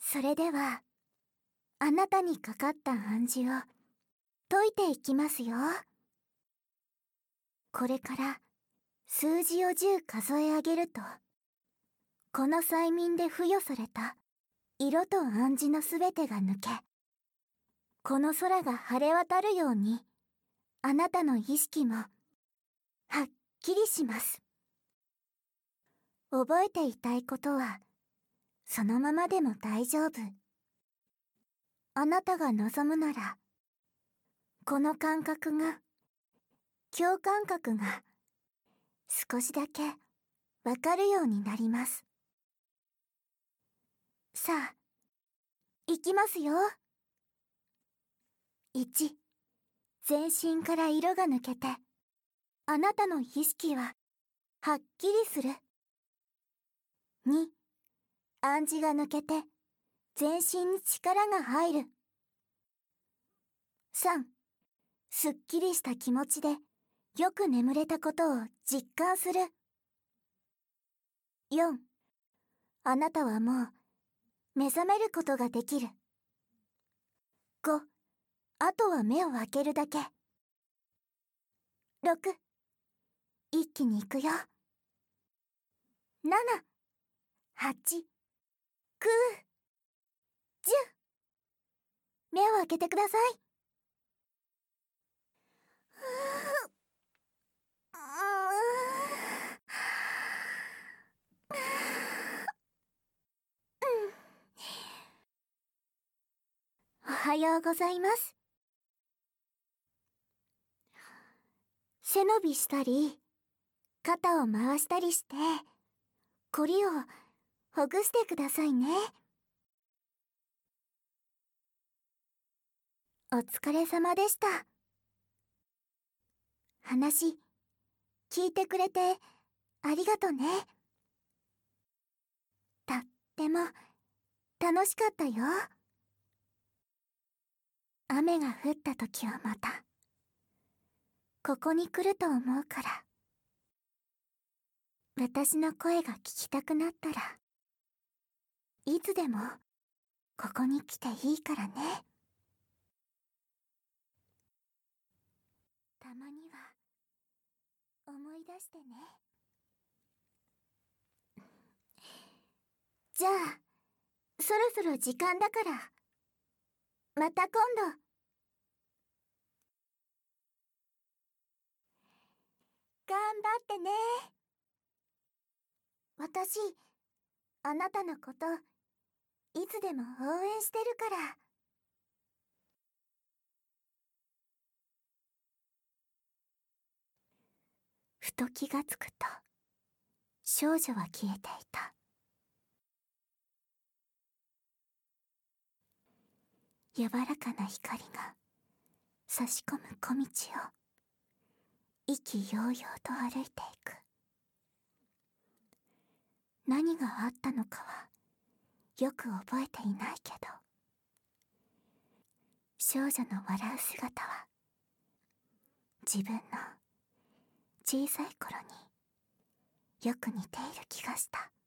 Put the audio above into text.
それでは、あなたにかかった暗示を解いていきますよ。これから数字を10数え上げると、この催眠で付与された色と暗示のすべてが抜け、この空が晴れ渡るように、あなたの意識もはっきりします。覚えていたいことは、そのままでも大丈夫。あなたが望むなら、この感覚が、共感覚が、少しだけわかるようになります。さあ、いきますよ。1、全身から色が抜けて、あなたの意識ははっきりする。2、暗示が抜けて、全身に力が入る。3、すっきりした気持ちで、よく眠れたことを実感する。4、あなたはもう、目覚めることができる。5、あとは目を開けるだけ。6、一気に行くよ。7、8、9、10。目を開けてください。おはようございます。背伸びしたり、肩を回したりして、こりをほぐしてくださいね。お疲れ様でした。話、聞いてくれてありがとね。とっても楽しかったよ。雨が降った時はまた、ここに来ると思うから。私の声が聞きたくなったら、いつでもここに来ていいからね。たまには思い出してね。じゃあ、そろそろ時間だから、また今度。頑張ってね。私、あなたのこと、いつでも応援してるから。ふと気がつくと、少女は消えていた。柔らかな光が差し込む小道を意気揚々と歩いていく。何があったのかはよく覚えていないけど、少女の笑う姿は自分の小さい頃によく似ている気がした。